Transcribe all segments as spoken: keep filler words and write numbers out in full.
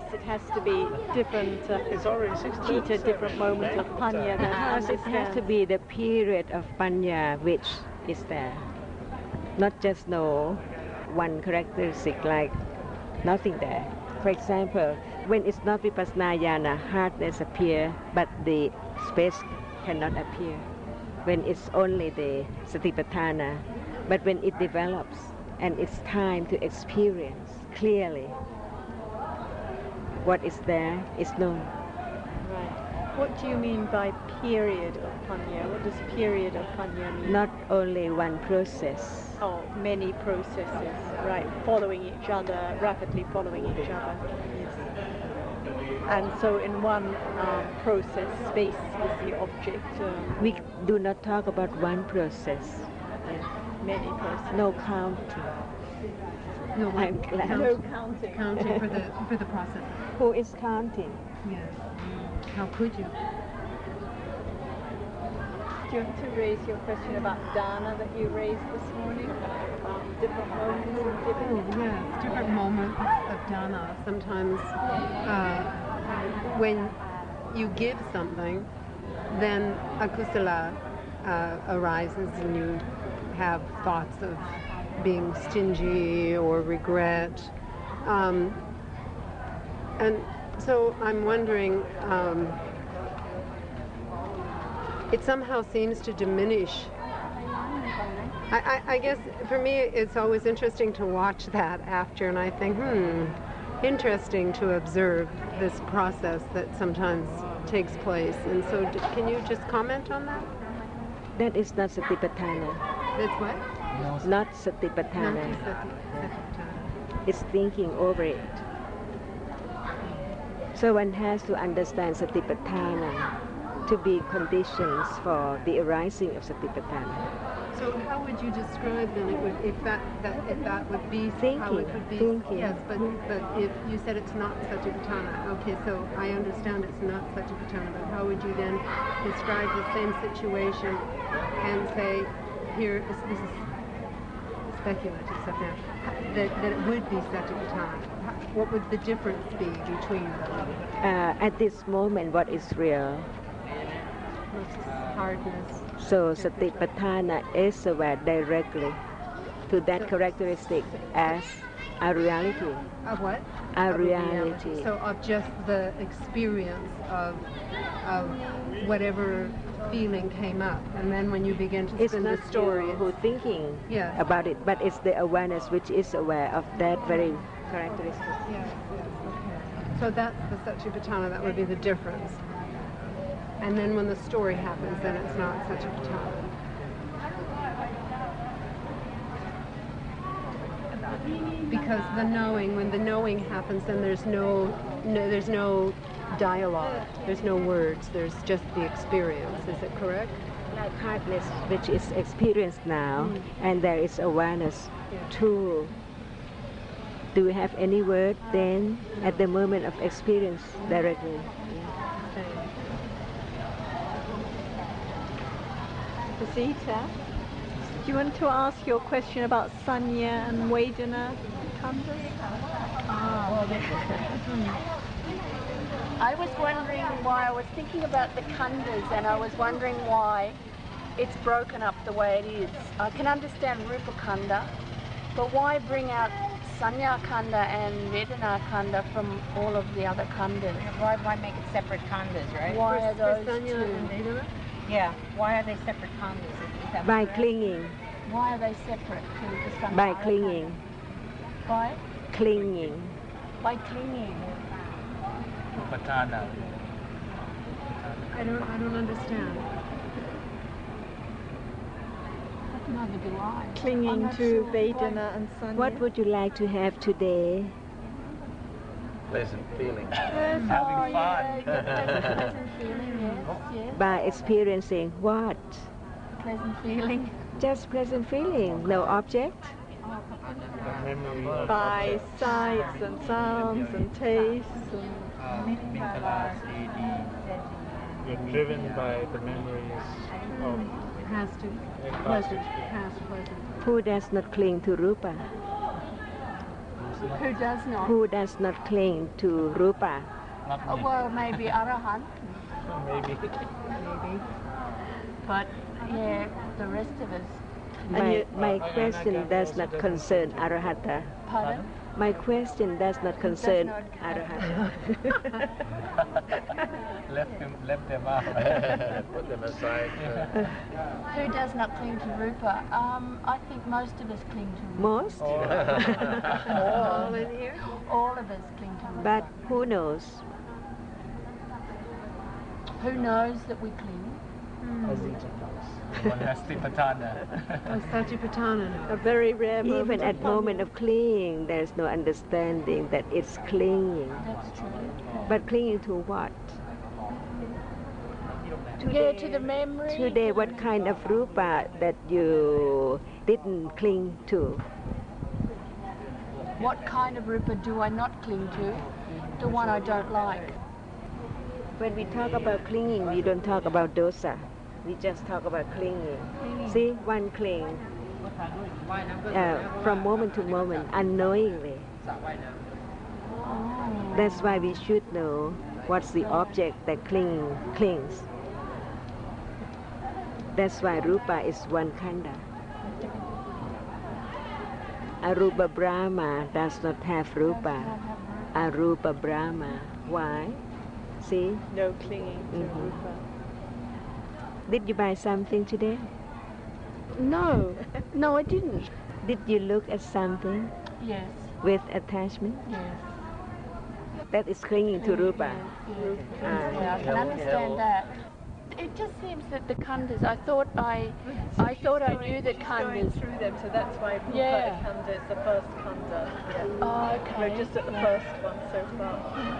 it has to be different. Uh, It's already six teach a different moment of panya. Then I Because it has to understand. be the period of panya which is there. Not just no one characteristic like nothing there. For example, when it's not vipassana jhana, hardness appear, but the space cannot appear. When it's only the satipatthana, but when it develops and it's time to experience clearly what is there is known. Right. What do you mean by period of panya? What does period of panya mean? Not only one process. Oh, many processes, right, following each other, rapidly following each other, yes. And so in one um, process, space is the object. Um, We do not talk about one process. many processes. No counting. No, like I'm glad. count- No counting. counting for the for the process. Who is counting? Yes. How could you? Do you want to raise your question about dana that you raised this morning? About different moments and Oh, different... yes, different moments of dana. Sometimes uh, when you give something, then akusala uh, arises and you have thoughts of being stingy or regret. Um, and so I'm wondering, um, it somehow seems to diminish. I, I, I guess for me it's always interesting to watch that after, and I think, hmm, interesting to observe this process that sometimes takes place. And so d- can you just comment on that? That is not satipatthana. That's what? Not satipatthana. Nati sati- satipatthana. It's thinking over it. So one has to understand satipatthana to be conditions for the arising of satipatthana. So how would you describe then it would, if that, that if that would be how Thinking, it would be? thinking. Yes, but but if you said it's not satipatthana, okay, so I understand it's not satipatthana, but how would you then describe the same situation and say, here is, this is speculative stuff now, that, that it would be satipatthana? What would the difference be between them? Uh, at this moment, what is real? What's hardness? So satipatthana is aware directly to that characteristic as a reality. Of what? A Of reality. So of just the experience of of whatever feeling came up, and then when you begin to It's spin not the story, you who thinking Yes. about it, but it's the awareness which is aware of that very characteristic. Yes, yes, okay. So that's the satipatthana. That would be the difference. And then when the story happens, then it's not satipatthana. Because the knowing, when the knowing happens, then there's no, no, there's no dialogue. There's no words. There's just the experience. Is it correct? Like hardness, which is experienced now, Mm. and there is awareness Yeah. too. Do we have any word then at the moment of experience directly? Rosita, do you want to ask your question about Sanya and Vedana khandhas? I was wondering why, I was thinking about the khandhas and I was wondering why it's broken up the way it is. I can understand Rupa Khanda, but why bring out Sanya Khanda and Vedana Khanda from all of the other khandhas? Why, why make it separate khandhas, right? Why are For those Sanya two? and Vedana? Yeah. Why are they separate khandhas? Is- is that By correct? clinging, Why are they separate to the Sanya by Khanda? clinging, By? clinging. By clinging. Patana. I don't. I don't understand. Neither do I. I'm Clinging not to sure Vedana and Sanya. What would you like to have today? Pleasant feeling. Yes, Having oh, fun. Yeah, yeah, pleasant, pleasant feeling, yes, yes. By experiencing what? Pleasant feeling. Just pleasant feeling, no object. The memory of By sights and sounds and tastes and You're driven by the memories of Has to. past Pleasant. experience. Past pleasant. Who does not cling to rupa? Who does not? Who does not cling to rupa? Not Oh, me. well, maybe Arahant. Maybe. Maybe. But yeah, the rest of us. My, you- my Uh, question Anagami does also not doesn't concern cling to- arahata. Pardon? My question does not concern not- arahata. Left them, left them out. Put them aside. uh, Who does not cling to Rupa? Um, I think most of us cling to Rupa. Most, All in here? All of us cling to Rupa. but who knows? Who knows that we cling? One has Tipatana. Oh, Satipatthana. A very rare moment. Even at of moment of clinging, there is no understanding that it's clinging. That's true. But clinging to what? Yeah, to the memory. Today, what kind of rupa that you didn't cling to? What kind of Rupa do I not cling to? The one I don't like. When we talk about clinging, we don't talk about dosa. We just talk about clinging. See, one cling uh, from moment to moment, unknowingly. That's why we should know what's the object that cling, clings. That's why rupa is one khanda. Arupa Brahma does not have rupa. Arupa Brahma. Why? See? no clinging to Mhm. Rupa. Did you buy something today? No, no, I didn't. Did you look at something Yes, with attachment? yes. That is clinging to rupa. Yes, Ah. yeah, I can understand that. It just seems that the khandas. I thought I, I thought I knew the She's going khandas. through them, so that's why Rupa Yeah. Khanda is the first Khanda. Yeah. Oh, okay. We're just at the first one so far.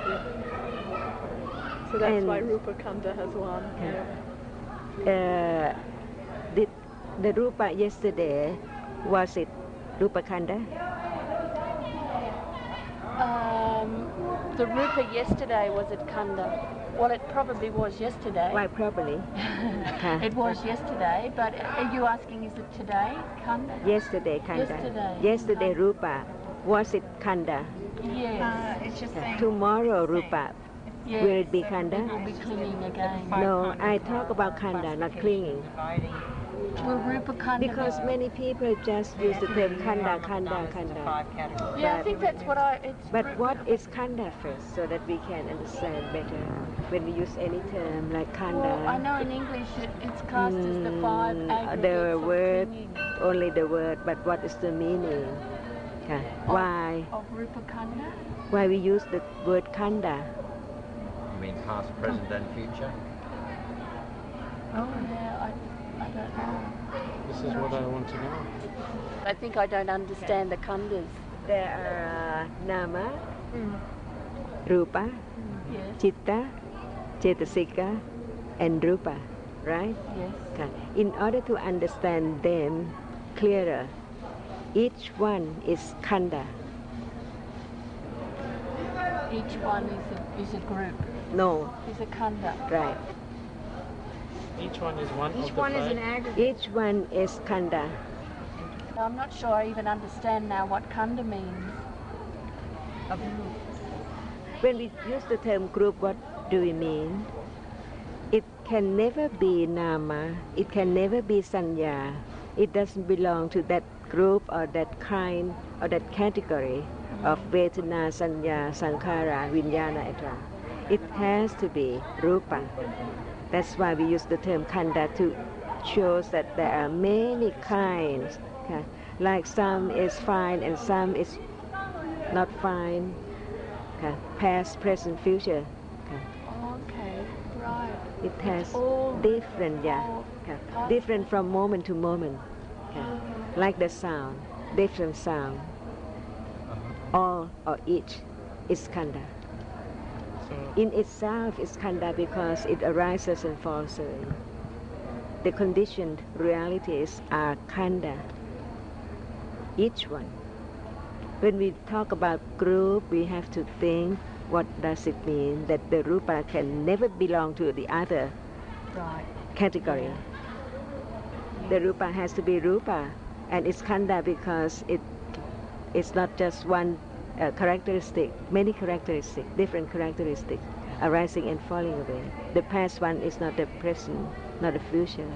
So that's And- why Rupa Khanda has one. Yeah. Yeah. Uh, did the rupa yesterday, was it rupa khanda? Um, the Rupa yesterday was at Khanda. Well, it probably was yesterday. Why probably? Huh. It was yesterday, but are you asking is it today, Khanda? Yesterday khanda. Yesterday. Yesterday rupa. Was it khanda? Yes. It's just saying. Tomorrow rupa. yes. Will it be It khanda? will be clinging again. No, I talk about khanda, not clinging. Will Rupa Khanda Because many people just use the term khanda, khanda, khanda. be... Yeah, I think that's what I... It's But Ru- what is khanda first, so that we can understand better when we use any term like khanda? Well, I know in English it, it's classed as the five Mm, aggregates the of word, clinging only the word, but what is the meaning? Okay. Why? of Rupa Khanda. Why we use the word khanda? You mean past, present, and future? Oh, yeah, I, I don't know. This is what I want to know. I think I don't understand the khandas. There are nama, rupa, Yes, chitta, cetasika, and rupa, right? yes. Okay. In order to understand them clearer, each one is khanda. Each one is a, is a group, No, is a khanda. right. Each one is one Each of the one is five. an aggregate. Each one is khanda. I'm not sure I even understand now what khanda means. A group. When we use the term group, what do we mean? It can never be nama, it can never be sanya. It doesn't belong to that group or that kind or that category of Vedana, Sanya, Sankhara, Vijnana, et cetera. It has to be rupa. That's why we use the term khanda to show that there are many kinds. Okay? Like some is fine and some is not fine. Okay? Past, present, future. Okay? Okay, right. It has all different, yeah. all Okay? past- Different from moment to moment. Okay? Like the sound, different sound. All or each is khanda. So, In itself is khanda because it arises and falls away. The conditioned realities are khanda, each one. When we talk about group, we have to think, what does it mean that the rupa can never belong to the other Right. category? The rupa has to be rupa, and it's khanda because it it's not just one uh, characteristic, many characteristics, different characteristics arising and falling away. The past one is not the present, not the future.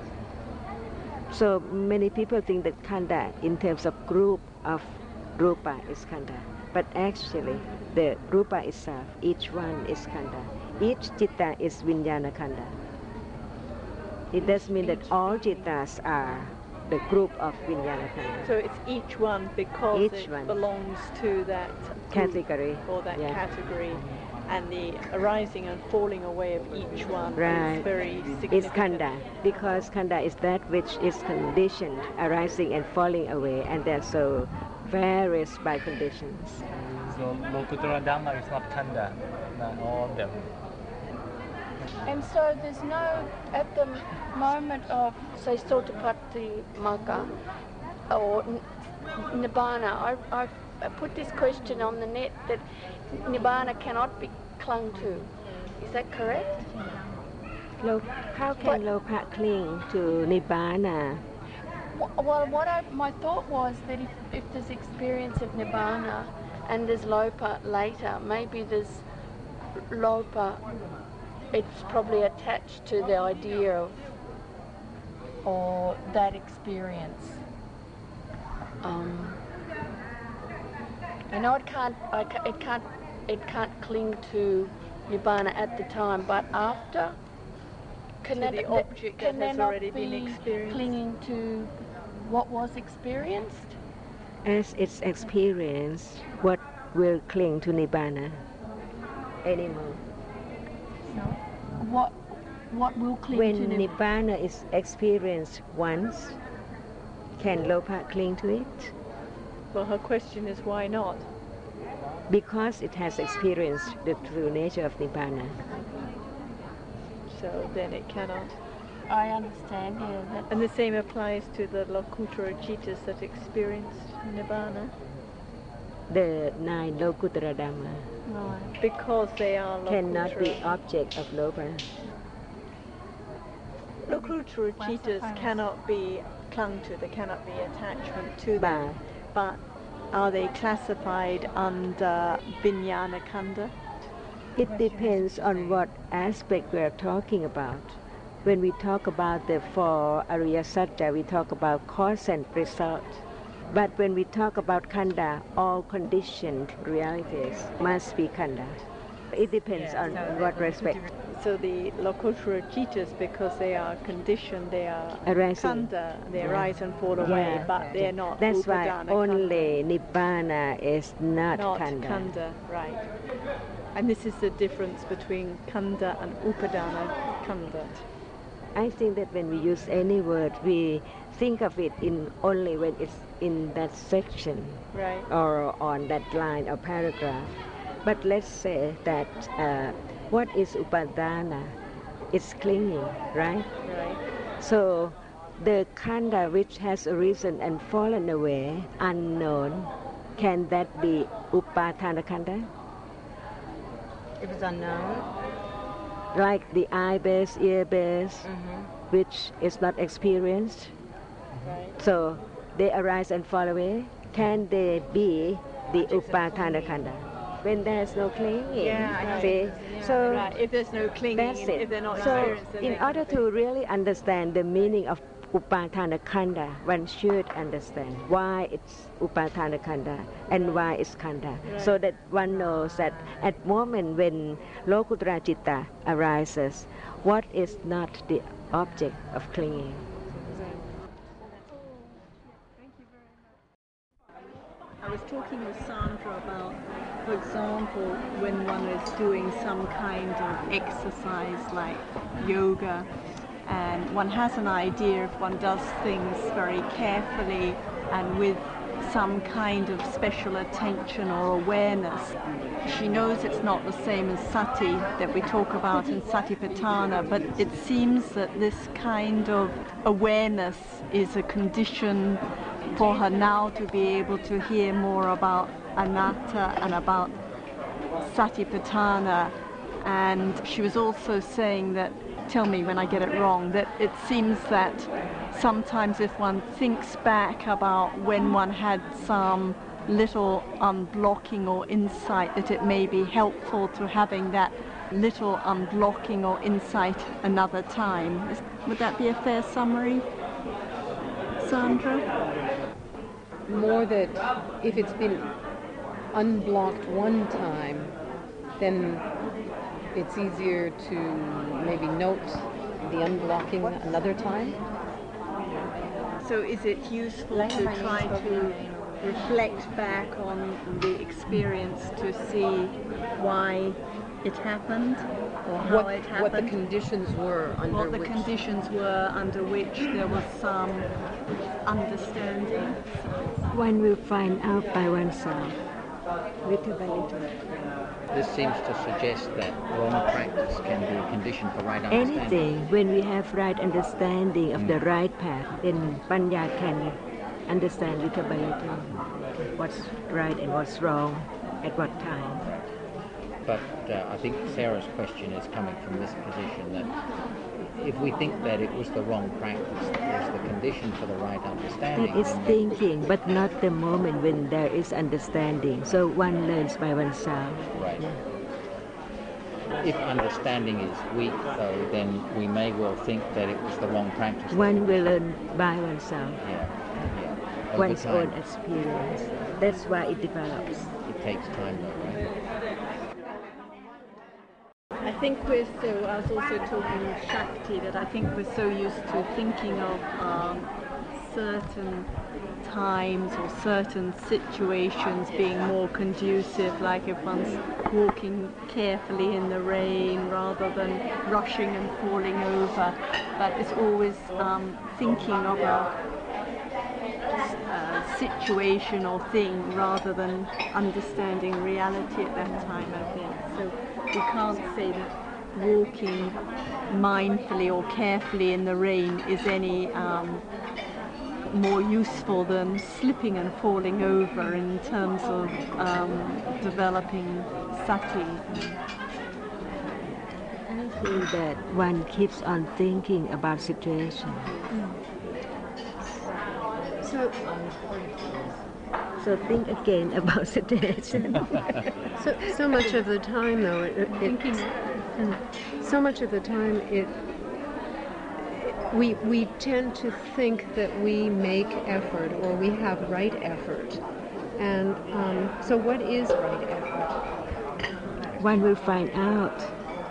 So many people think that Khanda in terms of group of Rupa is Khanda. But actually, the Rupa itself, each one is Khanda. Each Chitta is Vijnana Khanda. It does mean that all Chittas are the group of Vijnana Khanda. So it's each one because Each it one. belongs to that group Category. or that Yeah. category, and the arising and falling away of each one Right. is very significant. It's Khanda, because Khanda is that which is conditioned, arising and falling away, and then so varies by conditions. So Lokuttara Dhamma is not Khanda, not all of them. And so there's no, at the moment of, say, Sotapatti Magga or N- Nibbana, I, I I put this question on the net that Nibbana cannot be clung to. Is that correct? Lo- how can But- Lopa cling to Nibbana? W- Well, what I, my thought was that if, if there's experience of Nibbana and there's Lopa later, maybe there's Lopa, it's probably attached to the idea of or that experience. Um, I know it can't, I ca- it can't, it can't cling to Nibbana at the time, but after, can To that, the that- object can that there has not already been be experienced? clinging to what was experienced? As it's experienced, what will cling to Nibbana anymore? What, what will cling When to Nibbana? Nibbana is experienced once, can Lopa cling to it? Well, her question is why not? Because it has experienced the true nature of Nibbana. So then it cannot. I understand, yeah. That, And the same applies to the Lokuttara Chittas that experienced Nibbana, The nine Lokuttara Dhamma right. because they are cannot be Lokuttara. object of Lopa. Lokuttara Chittas cannot be clung to, there cannot be attachment to them. But are they classified under Vijnana Khanda? It depends on what aspect we are talking about. When we talk about the four Ariya Satya, we talk about cause and result. But when we talk about Khanda, all conditioned realities must be Khanda. It depends on what respect. So the Lokuttara Chittas, because they are conditioned, they are Arising. Khanda, they Yeah. arise and fall away, Yeah. but they're not That's why Upadana only Nibbana is not, not Khanda. Khanda, right. And this is the difference between Khanda and Upadana Khanda. I think that when we use any word, we think of it in only when it's in that section Right. or on that line or paragraph. But let's say that uh, what is upadana? It's clinging, right? Right. So the khanda which has arisen and fallen away, unknown, can that be upadana khanda? If it's unknown. Like the eye base, ear base, Mm-hmm. which is not experienced. Right. So they arise and fall away. Can they be the upadana khanda? When there's no clinging, Yeah, I see? know. Yeah. So Right. If there's no clinging, that's and it. if they're not So experienced, then in they order can to really understand the meaning of upadana khanda, one should understand why it's upadana khanda and why it's khanda, so that one knows that at moment when lokuttara citta arises, what is not the object of clinging. I was talking with Sandra about, for example, when one is doing some kind of exercise like yoga, and one has an idea if one does things very carefully and with some kind of special attention or awareness. She knows it's not the same as sati that we talk about in satipatthana, but it seems that this kind of awareness is a condition for her now to be able to hear more about anatta and about satipatthana. And she was also saying that, tell me when I get it wrong, that it seems that sometimes if one thinks back about when one had some little unblocking or insight, that it may be helpful to having that little unblocking or insight another time. Is, would that be a fair summary, Sandra? More that if it's been unblocked one time, then it's easier to maybe note the unblocking another time. So is it useful to try to reflect back on the experience to see why it happened, or how what, it happened? what the conditions were under what the which... conditions were under which there was some understanding. One will find out by oneself, little by little. This seems to suggest that wrong practice can be a condition for right understanding. Anything, when we have right understanding of mm. the right path, then Panya can understand little by little what's right and what's wrong at what time. But uh, I think Sarah's question is coming from this position that if we think that it was the wrong practice, that was the condition for the right understanding. That is thinking, but not the moment when there is understanding. So one learns by oneself. Right. Yeah. If understanding is weak, though, then we may well think that it was the wrong practice. One will learn by oneself. Yeah. Yeah. One's own experience. That's why it develops. It takes time, though, right? I think we're so, I was also talking with Shakti, that I think we're so used to thinking of um, certain times or certain situations being more conducive, like if one's walking carefully in the rain rather than rushing and falling over. But it's always um, thinking of a uh, situation or thing rather than understanding reality at that time, I think. So we can't say that walking mindfully or carefully in the rain is any um, more useful than slipping and falling over in terms of um, developing sati. I think that one keeps on thinking about situation. Mm. So, so think again about situation. so, so much of the time, though, it, it, Thinking. Mm, so much of the time, it, it we we tend to think that we make effort or we have right effort, and um, so what is right effort? One will find out.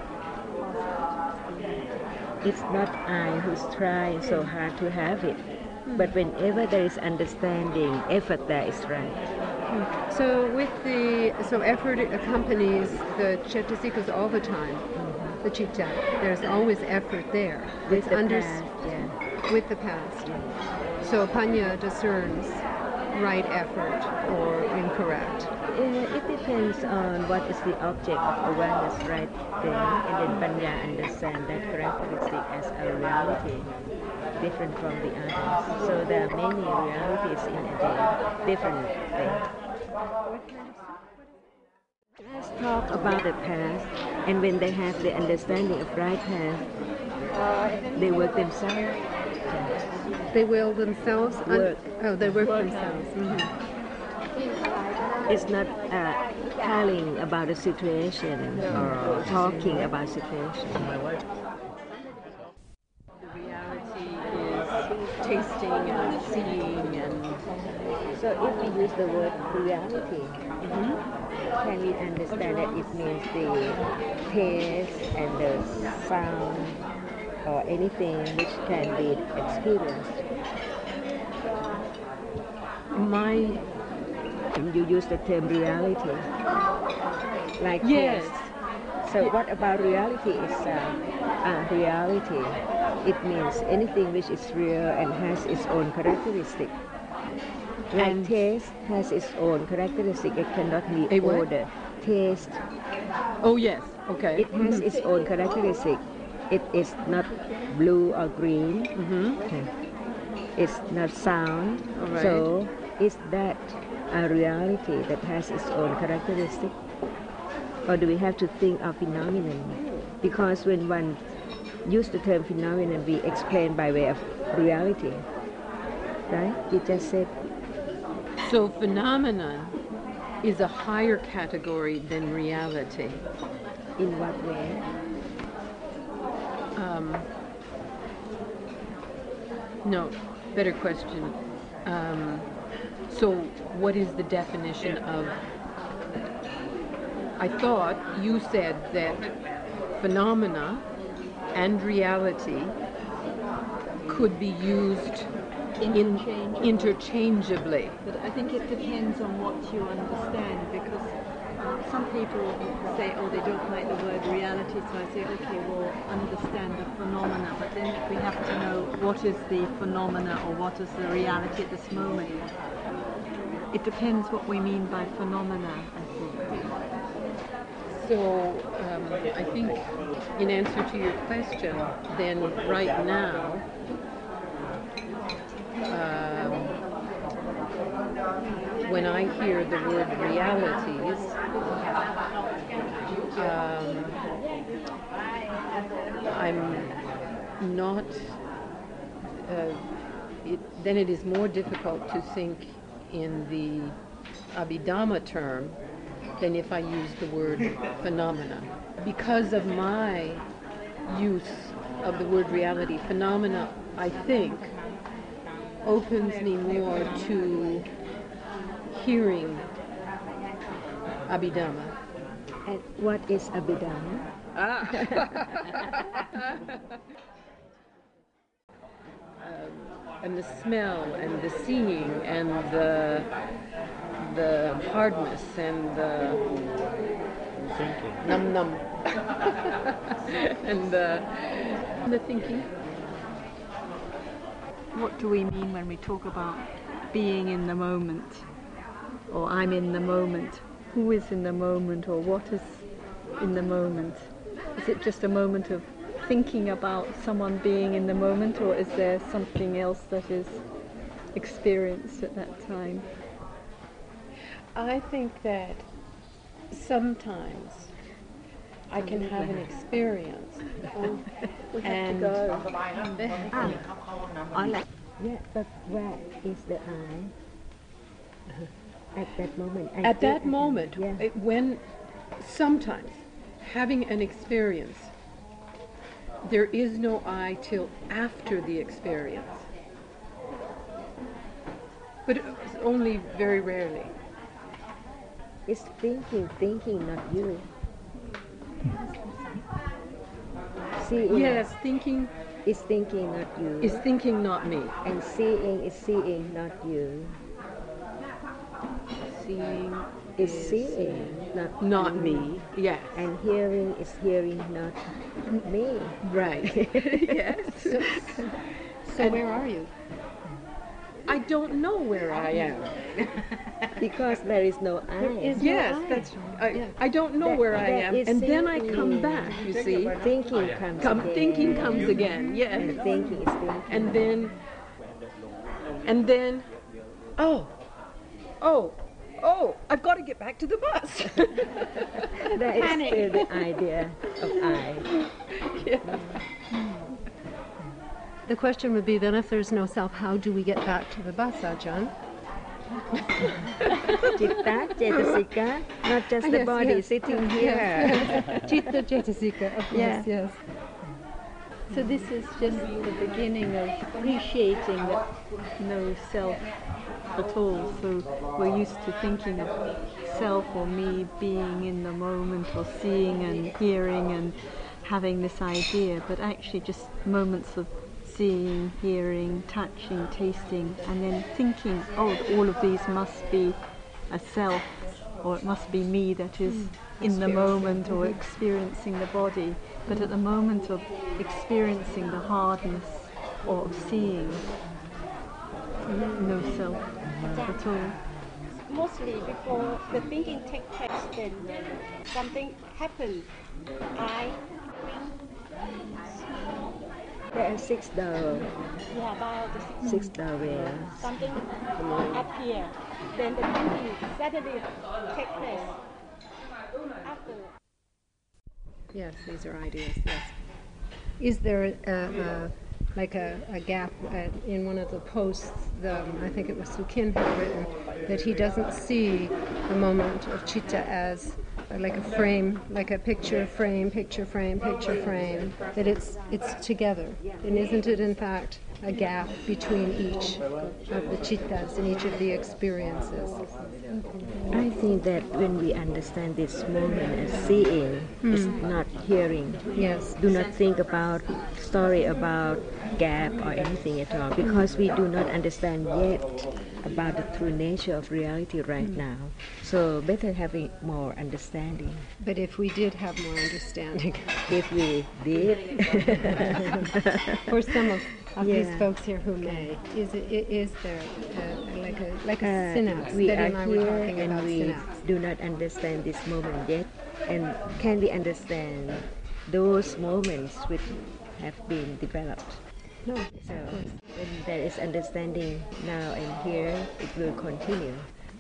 It's not I who's trying so hard to have it. But whenever there is understanding, effort there is right. So with the so effort accompanies the Cetasikas all the time. Mm-hmm. The citta, there's always effort there. With it's the under, past, yeah. With the past. Yeah. So Panya discerns right effort or incorrect. Uh, it depends on what is the object of awareness right there, and then Panya understands that characteristic as a reality, different from the others. So there are many realities in a day, different things. Let's talk about the past, and when they have the understanding of right path, they work themselves. They will themselves? Work. Oh, they work, work themselves. Mm-hmm. It's not uh, telling about a situation or talking about situation. Tasting and seeing, and so if we use the word reality, mm-hmm. can we understand that it means the taste and the sound or anything which can be experienced? My, you use the term reality, like yes. taste. So what about reality itself? Uh, reality. It means anything which is real and has its own characteristic. Like and taste has its own characteristic. It cannot be ordered. Taste. Oh yes. Okay. It has mm-hmm. its own characteristic. It is not blue or green. Mm-hmm. Okay. It's not sound. Right. So is that a reality that has its own characteristic? Or do we have to think of phenomenon? Because when one use the term phenomenon, we explain by way of reality, right? You just said So phenomenon is a higher category than reality. In what way? Um, no, better question. Um, so what is the definition of... I thought you said that phenomena and reality could be used in, interchangeably. But I think it depends on what you understand, because uh, some people say, oh, they don't like the word reality, so I say, okay, we'll understand the phenomena, but then we have to know what is the phenomena or what is the reality at this moment. It depends what we mean by phenomena, I think. So um, I think in answer to your question, then right now, um, when I hear the word realities, um, I'm not, uh, it, then it is more difficult to think in the Abhidhamma term than if I use the word phenomena. Because of my use of the word reality, phenomena, I think, opens me more to hearing Abhidhamma. And what is Abhidhamma? Ah. um, and the smell and the seeing and the the hardness and the Thinking. num num and the the thinking. What do we mean when we talk about being in the moment, or I'm in the moment? Who is in the moment, or what is in the moment? Is it just a moment of thinking about someone being in the moment, or is there something else that is experienced at that time? I think that sometimes I can have an experience Oh, we have and to go. Ah, all right. Yeah, but where is the I? At that moment. I at feel that moment, Yeah. it- when sometimes having an experience, there is no I till after the experience, but it's only very rarely. It's thinking, thinking, not you. Seeing Yes, thinking is thinking, not you. is thinking, not me. And seeing is seeing, not you. Seeing Is seeing, not not you. me. Yes. And hearing is hearing, not me. Right. Yes. So And- where are you? I don't know where I am. Because there is no I. is- Yes, I. that's. I, Yeah. I don't know That- where I that am, is and then I come thinking. back. You see, Thinking comes come again. thinking comes again. Yes, And thinking is thinking. and then, and then, oh, oh, oh! I've got to get back to the bus. That is still the idea of I. Yeah. The question would be then, if there's no self, how do we get back to the bus, Ajahn? Chitta, Cetasika, not just the Yes, body yes, sitting yes, here. yes. Chitta Cetasika, of course, Yeah. yes. So this is just the beginning of appreciating that no self at all. So we're used to thinking of self or me being in the moment, or seeing and hearing and having this idea, but actually just moments of seeing, hearing, touching, tasting, and then thinking, oh, all of these must be a self, or it must be me that is in the moment or experiencing the body. But at the moment of experiencing the hardness or of seeing, no self at all. Mostly before the thinking takes place, then something happens. I There are six doors, yeah, about the six, six doorways. something appear. Then the thinking suddenly takes place after. Yes, these are ideas. Yes. Is there a, a like a, a gap at, in one of the posts. The, I think it was Sukin had written that he doesn't see the moment of citta as like a frame, like a picture frame, picture frame, picture frame. That it's it's together, and isn't it in fact a gap between each of the cittas and each of the experiences? I think that when we understand this moment as seeing, Hmm. it's not hearing. Yes. Do not think about story about gap or anything at all, because we do not understand yet about the true nature of reality right now. So better having more understanding. But if we did have more understanding, If we did, for some of, of these Yeah. folks here who may, is it, i- is there uh, like a like a uh, synapse? we Betty are and I were here talking and about we synapse. do not understand this moment yet. And can we understand those moments which have been developed? No. So when there is understanding now and here, it will continue.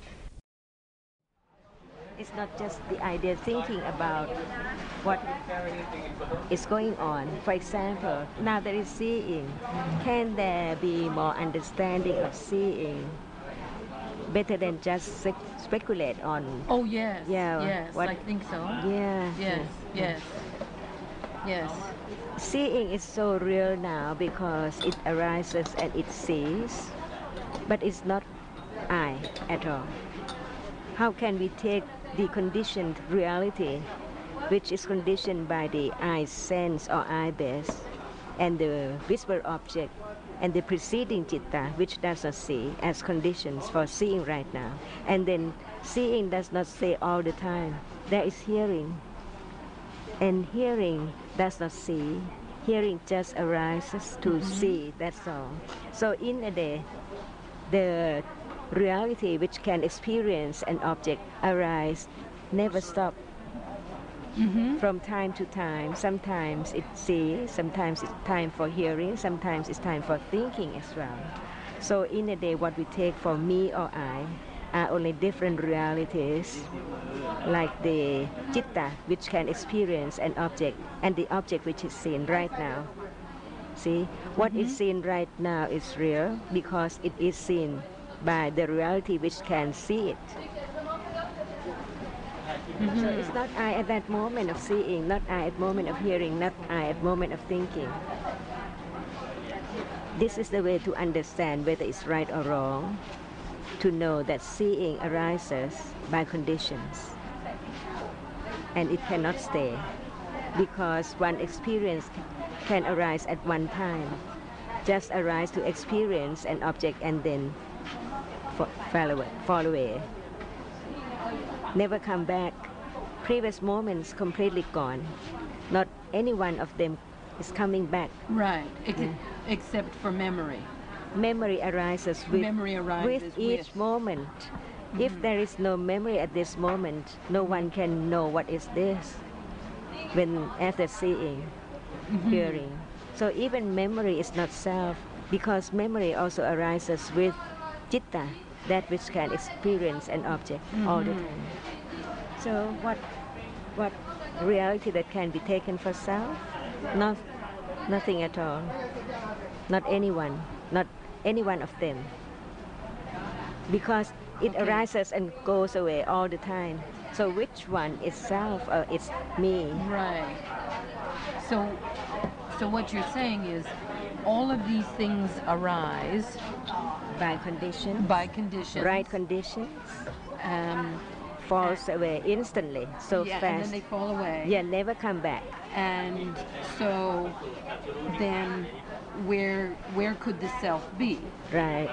It's not just the idea thinking about what is going on. For example, now there is seeing. Can there be more understanding of seeing better than just sec- speculate on? Oh yes. Yeah, Yes, what- I think so. Yeah. Yes. Yes. Yes. Seeing is so real now because it arises and it sees, but it's not I at all. How can we take the conditioned reality, which is conditioned by the eye sense or eye base, and the visible object, and the preceding citta, which does not see, as conditions for seeing right now? And then seeing does not say all the time. There is hearing, and hearing does not see. Hearing just arises to see, that's all. So in a day, the reality which can experience an object arise never stop. From time to time, sometimes it sees, sometimes it's time for hearing, sometimes it's time for thinking as well. So in a day, what we take for me or I are only different realities, like the citta, which can experience an object, and the object which is seen right now. See, what is seen right now is real because it is seen by the reality which can see it. So it's not I at that moment of seeing, not I at moment of hearing, not I at moment of thinking. This is the way to understand whether it's right or wrong, to know that seeing arises by conditions. And it cannot stay, because one experience can arise at one time, just arise to experience an object and then fa- fall away, fall away. Never come back. Previous moments completely gone. Not any one of them is coming back. Right. Ex- Except for memory. Memory arises with, Memory arises with each with. moment. If there is no memory at this moment, no one can know what is this when after seeing, hearing. So even memory is not self, because memory also arises with citta, that which can experience an object all the time. So what what reality that can be taken for self? Not, nothing at all. Not anyone, not any one of them. Because it Okay. arises and goes away all the time. So which one is self or it's me? Right. So, so what you're saying is, all of these things arise By condition, by conditions. right conditions, Um, falls away instantly, so yeah, and fast. then they fall away. Yeah, never come back. And so, then, where where could the self be? Right.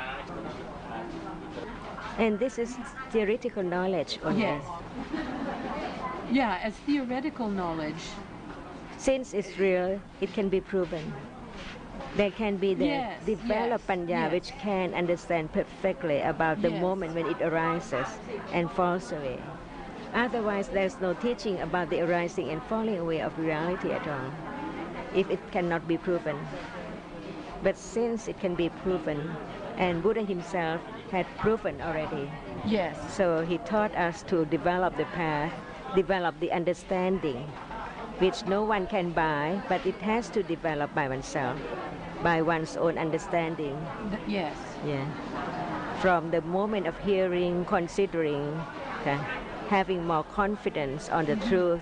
And this is theoretical knowledge only. Yes. Yeah, as theoretical knowledge. Since it's real, it can be proven. There can be the Yes, developed yes, panya yes. which can understand perfectly about the Yes. moment when it arises and falls away. Otherwise, there's no teaching about the arising and falling away of reality at all, if it cannot be proven. But since it can be proven, and Buddha himself had proven already, Yes. so he taught us to develop the path, develop the understanding, which no one can buy, but it has to develop by oneself. by one's own understanding. Th- yes. Yeah. From the moment of hearing, considering, okay, having more confidence on the mm-hmm. truth,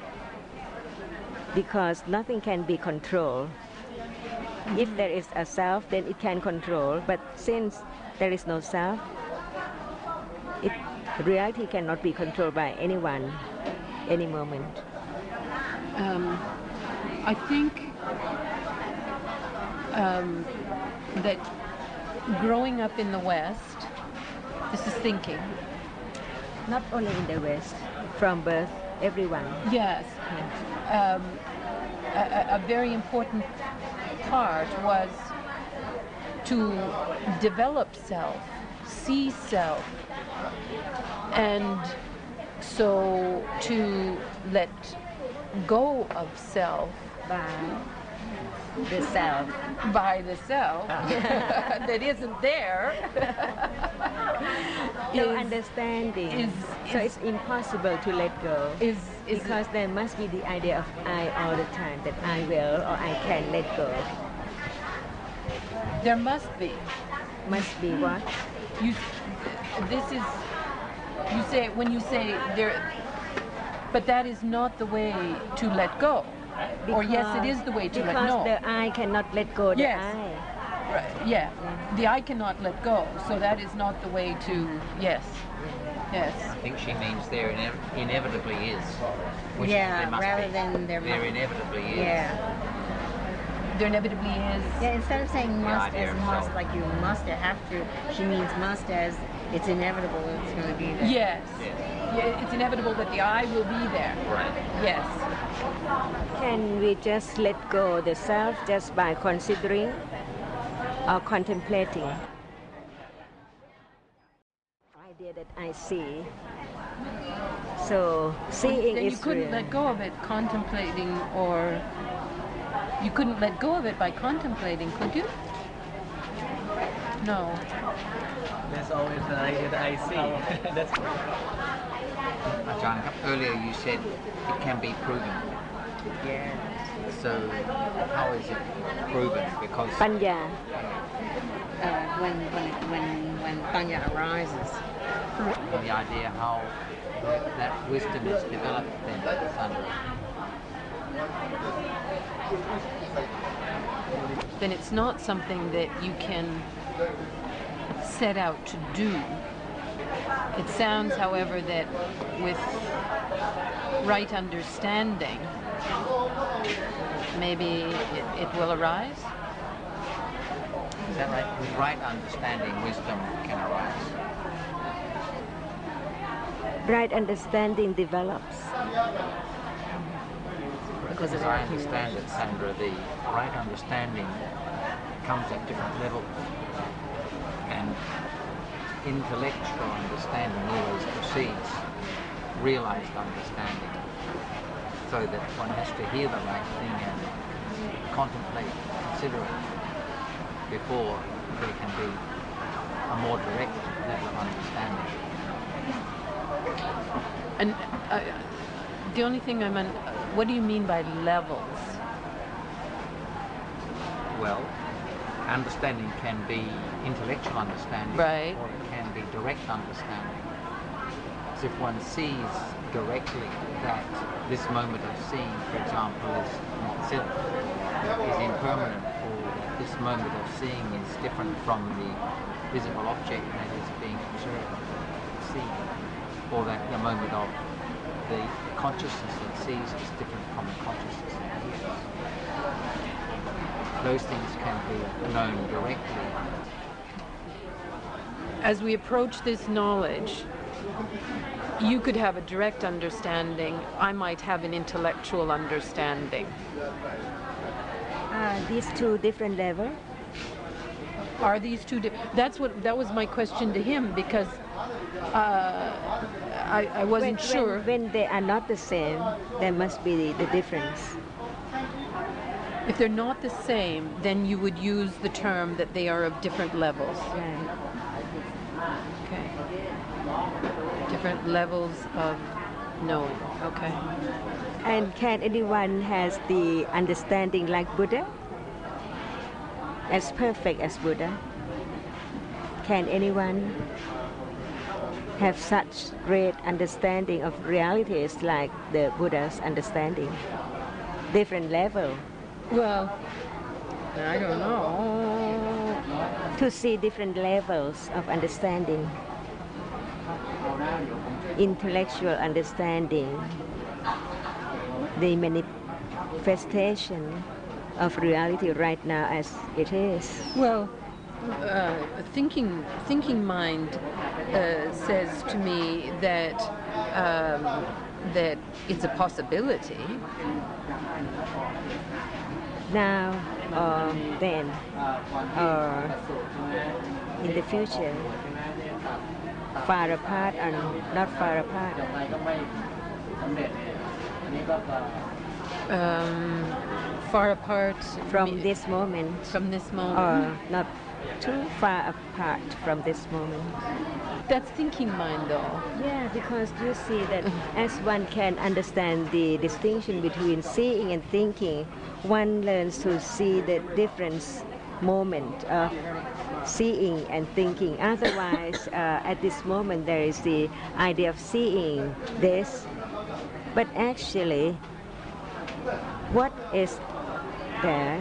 because nothing can be controlled. Mm-hmm. If there is a self, then it can control. But since there is no self, it, reality cannot be controlled by anyone, any moment. Um, I think um, that growing up in the West, this is thinking. Not only in the West, from birth, everyone. Yes. Yeah. Um, a, a very important part was to develop self, see self, and so to let go of self by the self, by the self that isn't there. No understanding. Is, so is, it's impossible to let go. Is, is because it, there must be the idea of I all the time, that I will or I can let go. There must be. Must be what? You. This is. You say when you say there. But that is not the way to let go. Because, or yes, it is the way to let go. Because the I cannot let go. The yes. I. Right. Yeah. Mm-hmm. The I cannot let go. So that is not the way to. Yes. Yes. I think she means there ine- inevitably is. Which yeah. there must rather be. than there. There inevitably is. Yeah. There inevitably is. Yeah. Instead of saying must as must, self. Like you must have to, she means must as it's inevitable. It's going to be there. Yes. yes. Yeah, it's inevitable that the I will be there. Right. Yes. Can we just let go the self just by considering or contemplating? Idea that I see. So seeing then is you couldn't real. let go of it contemplating, or you couldn't let go of it by contemplating, could you? No. There's always an idea that I see. That's Ajahn, earlier you said it can be proven. Yeah. So how is it proven? Because Panya. Uh, when when when when panya arises. the idea how that wisdom is developed then, Sandra. Then it's not something that you can set out to do. It sounds, however, that with right understanding, maybe it, it will arise. Is that right? With right understanding, wisdom can arise. Right understanding develops. Because as I understand it, Sandra, the right understanding comes at different levels. And intellectual understanding always precedes realized understanding, so that one has to hear the right thing and contemplate, consider it before there can be a more direct level of understanding. And uh, the only thing I meant, what do you mean by levels? Well, understanding can be intellectual understanding, right, or it can be direct understanding. So if one sees directly that this moment of seeing, for example, is not self, is impermanent, or that this moment of seeing is different from the visible object that is being observed, seen, or that the moment of the consciousness that sees is different from the consciousness that hears. Those things can be known directly. As we approach this knowledge, you could have a direct understanding, I might have an intellectual understanding. Uh, these two different levels? Are these two di- that's what that was my question to him, because uh, I, I wasn't when, sure. When, when they are not the same, there must be the, the difference. If they're not the same, then you would use the term that they are of different levels. Right. Okay. Different levels of knowing. Okay. And can anyone has the understanding like Buddha? as perfect as Buddha? Can anyone have such great understanding of realities like the Buddha's understanding? Different level. Well, I don't know. To see different levels of understanding. Intellectual understanding. The manifestation of reality right now as it is. Well, uh, thinking thinking mind uh, says to me that um, that it's a possibility. Now or then or in the future, far apart and not far apart. Um, far apart from this moment. From this moment. Or not too far apart from this moment. That's thinking mind though. Yeah, because you see that as one can understand the distinction between seeing and thinking, one learns to see the difference moment of seeing and thinking. Otherwise, uh, at this moment there is the idea of seeing this, but actually what is there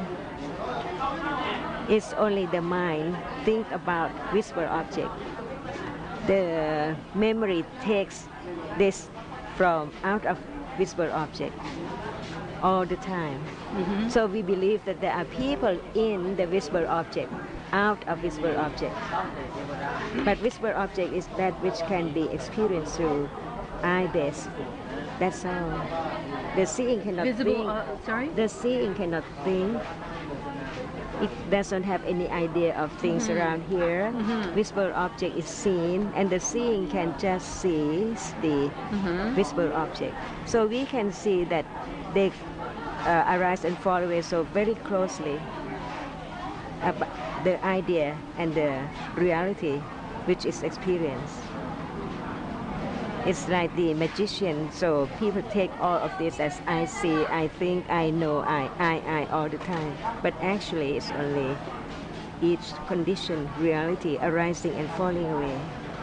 is only the mind think about visible object. The memory takes this from out of visible object all the time. Mm-hmm. So we believe that there are people in the visible object, out of visible object. But visible object is that which can be experienced through eye base. That's all. The seeing cannot Visible, think. uh, sorry? The seeing cannot think. It doesn't have any idea of things mm-hmm. around here. Mm-hmm. Visible object is seen, and the seeing can just see the mm-hmm. visible object. So we can see that they uh, arise and fall away so very closely. Uh, the idea and the reality, which is experienced. It's like the magician, so people take all of this as I see, I think, I know, I, I, I all the time. But actually it's only each condition, reality arising and falling away.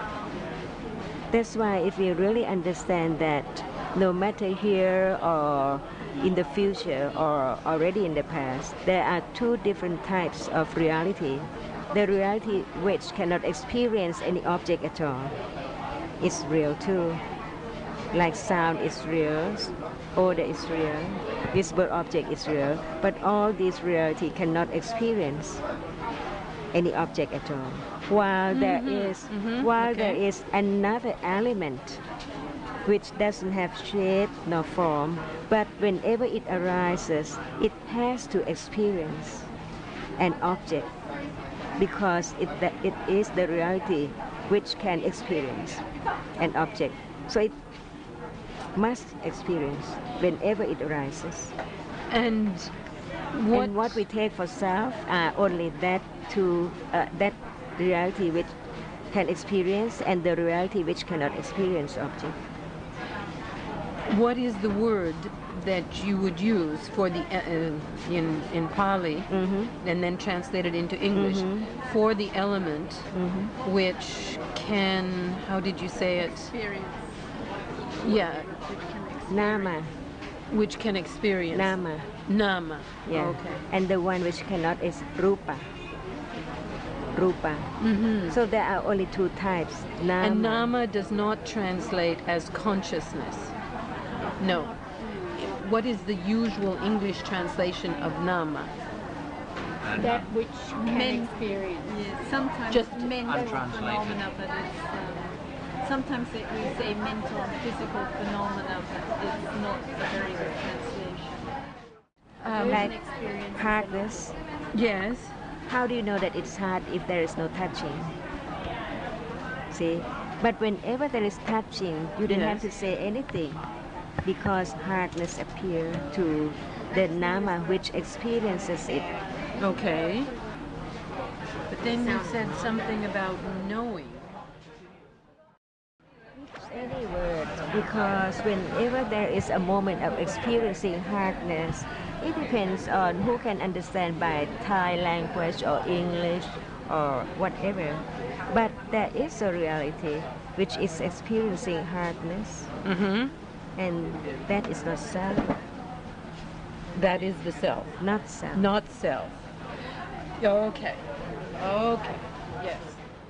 That's why if we really understand that no matter here or in the future or already in the past, there are two different types of reality. The reality which cannot experience any object at all is real too. Like sound is real, odor is real, visible object is real, but all this reality cannot experience any object at all. While mm-hmm. there is, mm-hmm. while okay. there is another element which doesn't have shape nor form, but whenever it arises, it has to experience an object because it, it is the reality which can experience an object. So it must experience whenever it arises. And what, and what we take for self are only that to uh, that reality which can experience and the reality which cannot experience object. What is the word that you would use for the uh, in in Pali mm-hmm. and then translated into English mm-hmm. for the element mm-hmm. which can, how did you say it? Experience. Yeah. Nama. Which can experience. Nama. Nama. Yeah. Okay. And the one which cannot is Rupa. Rupa. Mm-hmm. So there are only two types. Nama. And Nama does not translate as consciousness. No. What is the usual English translation of Nama? That which men experience. Yes, sometimes just mental phenomena, but it's um, sometimes it, we say mental and physical phenomena, but it's not a very good translation. Um, like hardness. Yes. How do you know that it's hard if there is no touching? See? But whenever there is touching, you don't yes. have to say anything because hardness appears to the Nama which experiences it. Okay. But then you said something about knowing. Any word, because whenever there is a moment of experiencing hardness, It depends on who can understand by Thai language or English or whatever. But there is a reality which is experiencing hardness, Mm-hmm. and that is not self, That is the self, not self. not self. Okay. Okay. Yes.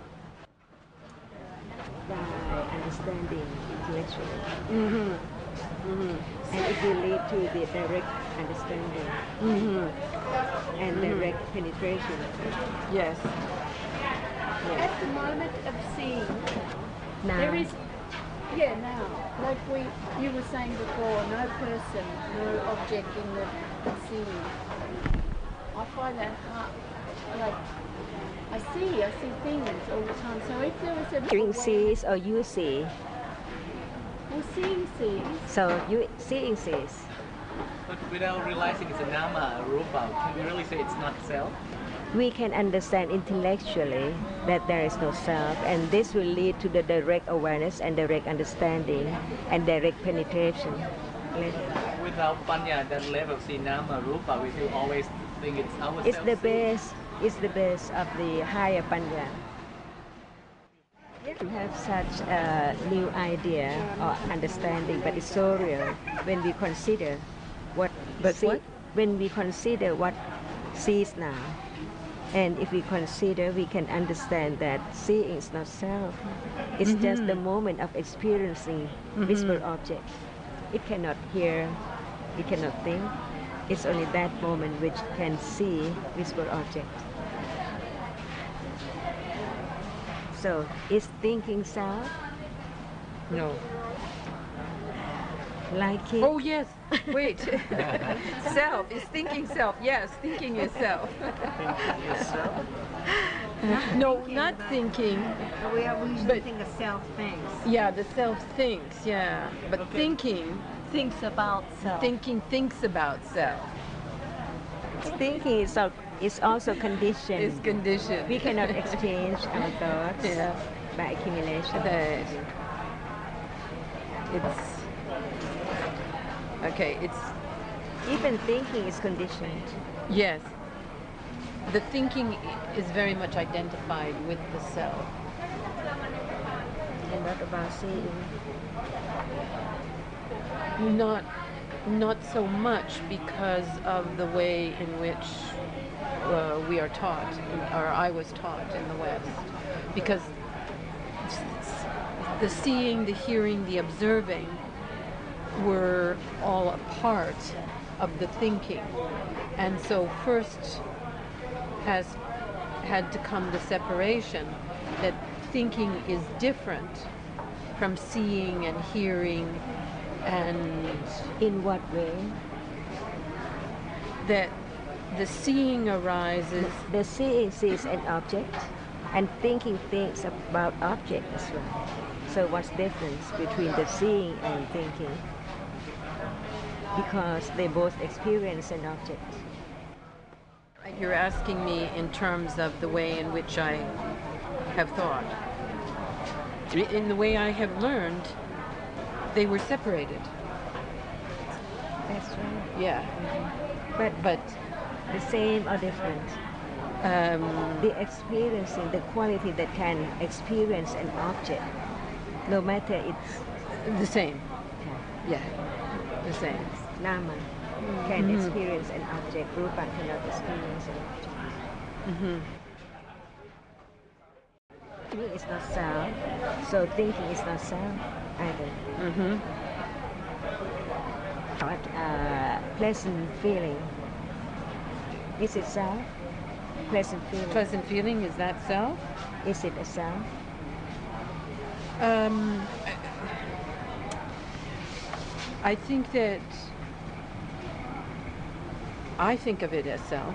By understanding intellectually. Mm-hmm. Mm-hmm. And it will lead to the direct understanding Mm-hmm. and direct penetration. Yes. At the moment of seeing, Now, there is, yeah, now, like we, you were saying before, no person, no object in the seeing. I find that hard, like, I see, I see things all the time. So if there was a hearing way- sees or you see. well, seeing sees, So you seeing sees. But without realizing it's a nama, a rupa, can we really say it's not self? We can understand intellectually that there is no self, and this will lead to the direct awareness and direct understanding and direct penetration. Without panya, that level, see nama, rupa, we will always think it's ourselves. It's the base, it's the base of the higher panya. To have such a new idea or understanding, but it's so real when we consider what But see, what? when we consider what sees now. And if we consider, we can understand that seeing is not self. It's just the moment of experiencing visible object. It cannot hear, it cannot think. It's only that moment which can see visible object. So, is thinking self? No. Like it? Oh yes. Wait. Self is thinking self. Yes, thinking is self. No, not thinking. We, are, we usually But- think of self things. Yeah, the self thinks. Yeah, but thinking, thinks about self. thinking thinks about self. Thinking is, al- is also conditioned. Is conditioned. We cannot exchange our thoughts Yeah. by accumulation. That it's okay. It's Even thinking is conditioned. yes. The thinking i- is very much identified with the self. And what about seeing? Not, not so much because of the way in which uh, we are taught, or I was taught in the West. Because s- s- the seeing, the hearing, the observing were all a part of the thinking. And so first has had to come the separation that thinking is different from seeing and hearing, and In what way? that the seeing arises. The seeing sees an object, and thinking thinks about object as well. So what's the difference between the seeing and thinking? Because they both experience an object. You're asking me in terms of the way in which I have thought. In the way I have learned, they were separated. That's right. Yeah. But But the same or different? um, The experiencing, the quality that can experience an object, no matter it's the same. Yeah. The same. nama, can experience an object, rupa cannot experience an object. Mm-hmm. Feeling is not self, so thinking is not self either. Mm-hmm. But uh, pleasant feeling, is it self? Pleasant feeling, Pleasant feeling, is that self? is it a self? Um, I think that I think of it as self.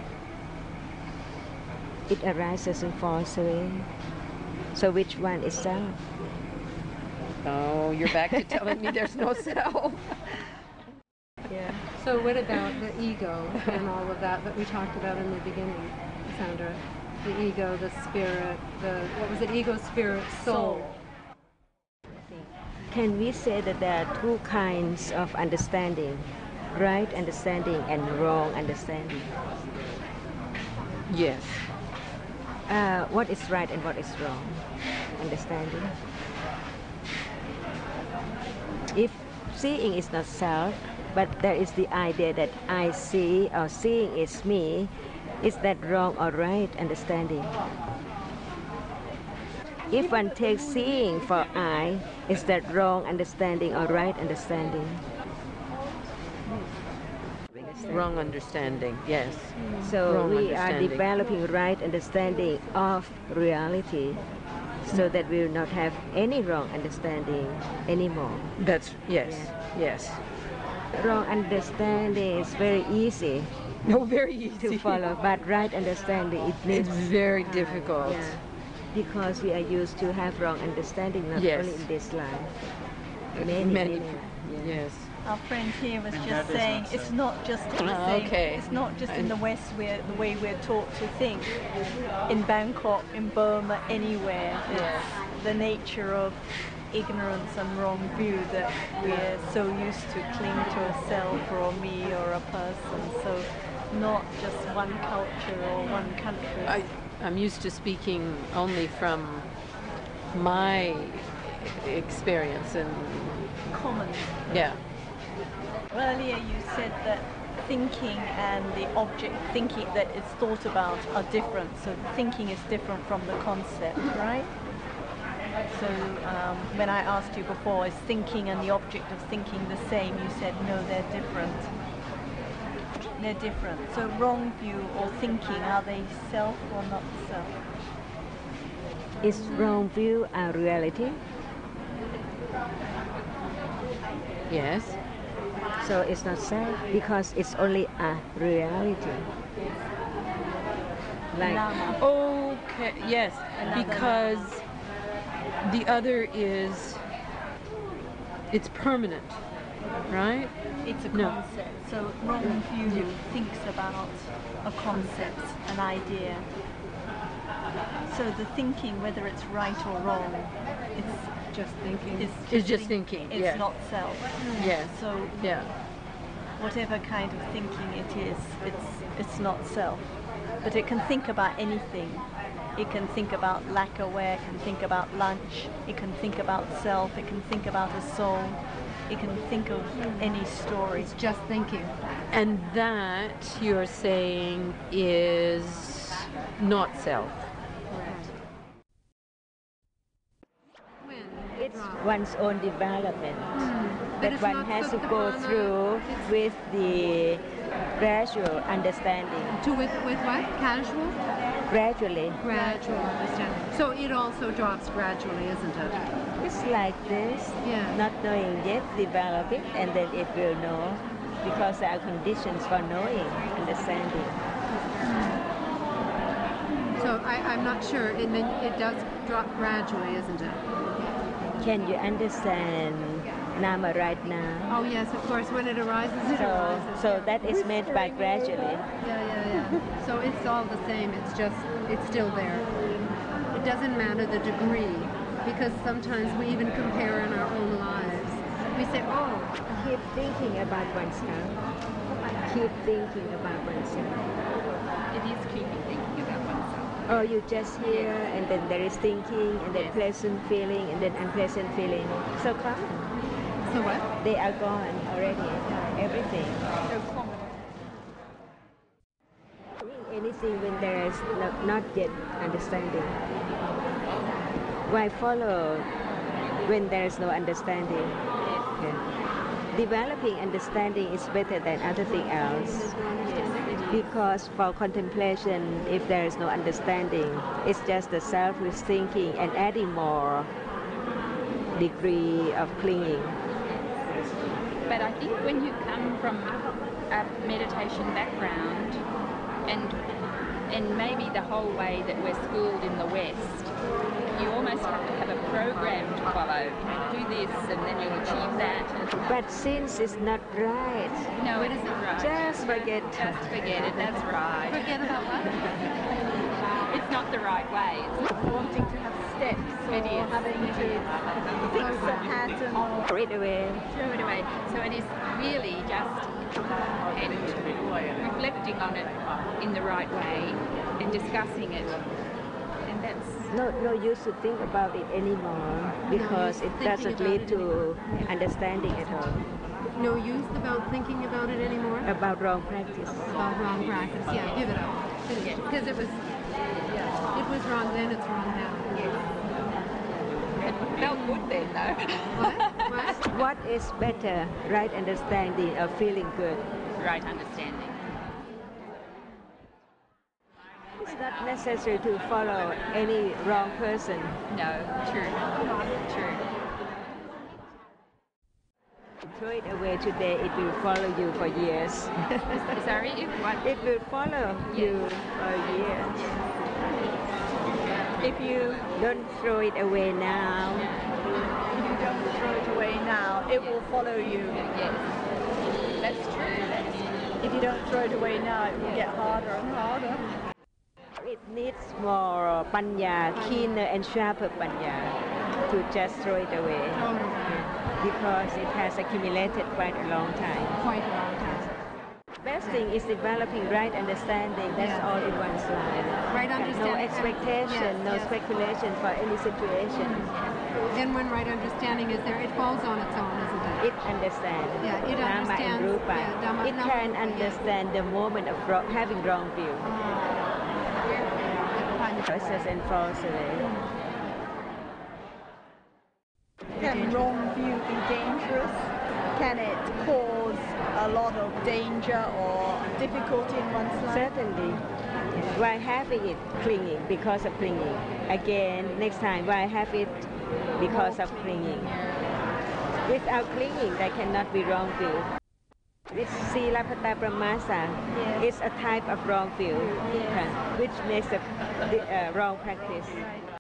It arises and falls away. So which one is self? Oh, you're back to telling me there's no self. Yeah. So what about the ego and all of that that we talked about in the beginning, Sandra? The ego, the spirit, the, what was it, ego, spirit, soul. Can we say that there are two kinds of understanding? right understanding and wrong understanding. Yes. Uh, what is right and what is wrong understanding? If seeing is not self, but there is the idea that I see or seeing is me, is that wrong or right understanding? If one takes seeing for I, is that wrong understanding or right understanding? Wrong understanding, yes. So Wrong we are understanding. developing right understanding of reality so that we will not have any wrong understanding anymore. That's, yes, yes. Wrong understanding is very easy. No, very easy to follow, but right understanding it needs It's very difficult. Yeah. Because we are used to have wrong understanding not Yes. only in this life. Many, Many, many. Yeah. yes. Our friend here was And just that is saying not it's so. not just in the Ah, same, okay. it's not just in the West where the way we're taught to think. In Bangkok, in Burma, anywhere, it's the nature of ignorance and wrong view that we're so used to cling to a self or a me or a person. So not just one culture or one country. I, I'm used to speaking only from my experience and Common. yeah. Earlier you said that thinking and the object thinking that it's thought about are different. So thinking is different from the concept, right? So um, when I asked you before, is thinking and the object of thinking the same? You said no, they're different. They're different. So wrong view or thinking, are they self or not self? Is wrong view a reality? Yes. So it's not self because it's only a reality. Like Nama. Okay, yes, Another because the other is, it's permanent, right? It's a No. concept. So wrong view thinks about a concept, an idea. So the thinking, whether it's right or wrong, it's Just thinking. it's just, It's just think- thinking, It's yeah. not self. Yes. So Yeah. whatever kind of thinking it is, it's it's not self. But it can think about anything. It can think about lacquerware, it can think about lunch, it can think about self, it can think about a soul, it can think of any story. It's just thinking. And that you're saying is not self. When it's drop. one's own development But that it's one not has to Supta go Prana, through it's- with the gradual understanding. To with with what? Casual? Gradually. Gradual understanding. So it also drops gradually, isn't it? It's like this, Yeah. not knowing yet, develop it, and then it will know, because there are conditions for knowing, understanding. So I, I'm not sure, and then it does drop gradually, isn't it? Can you understand Nama right now? Oh yes, of course. When it arises, it So, arises. so that is meant by gradually. Yeah, yeah, yeah. So it's all the same. It's just, it's still there. It doesn't matter the degree, because sometimes we even compare in our own lives. We say, oh, Keep thinking about oneself. Keep thinking about oneself. It is keeping thinking about oneself. Or you just hear, and then there is thinking, and then pleasant feeling, and then unpleasant feeling. So come. so what? They are gone already. Everything. Doing anything when there is no, not yet understanding. Why follow when there is no understanding? Yeah. Developing understanding is better than everything else. Because for contemplation, if there is no understanding, it's just the self who is thinking and adding more degree of clinging. But I think when you come from a meditation background, and and maybe the whole way that we're schooled in the West, you almost have to have a program to follow. Do this and then you'll achieve that. But since it's not right, No, it isn't right. just forget. Just forget it, that's right. Forget about what? It's not the right way. It's Wanting to have steps or It is. having to fix a pattern or Throw it away. Throw it away. So it is really just and reflecting on it in the right way and discussing it. And that's No, no use to think about it anymore because it thinking doesn't about lead it to anymore. understanding at all. No use about thinking about it anymore? About wrong practice. About wrong practice. Yeah, give it up. Because it was, it was wrong then, it's wrong now. it felt good then though. What? What? What is better, right understanding or feeling good? Right understanding. It's not necessary to follow any wrong person. No, true. True. Throw it away today, it will follow you for years. Sorry, if what? It will follow you for years. if you Don't throw it away now. if you don't throw it away now, it will follow you. Yes. That's true. That's true. If you don't throw it away now, it will get harder and harder. It needs more panya, keener and sharper panya to just throw it away. Because it has accumulated quite a long time. Quite a long time. Best thing is developing right understanding. That's Yeah. all in one's life. Right And understanding. no expectation, Yes, no yes. speculation for any situation. Then when right understanding is there, it falls on its own, isn't it? It understands. Yeah, it Dhamma and understands, Rupa. yeah, Dhamma- it Dhamma can Rupa, yeah. understand the moment of wrong, having wrong view. Choices and falls away. Can wrong view be dangerous? Can it cause a lot of danger or difficulty in one's life? Certainly. Why having it clinging? Because of clinging. Again, next time, why have it? Because of clinging. Without clinging, there cannot be wrong view. This Silapata Pramasa Yes. is a type of wrong view, Yes. which makes a, the, uh, wrong practice. Right.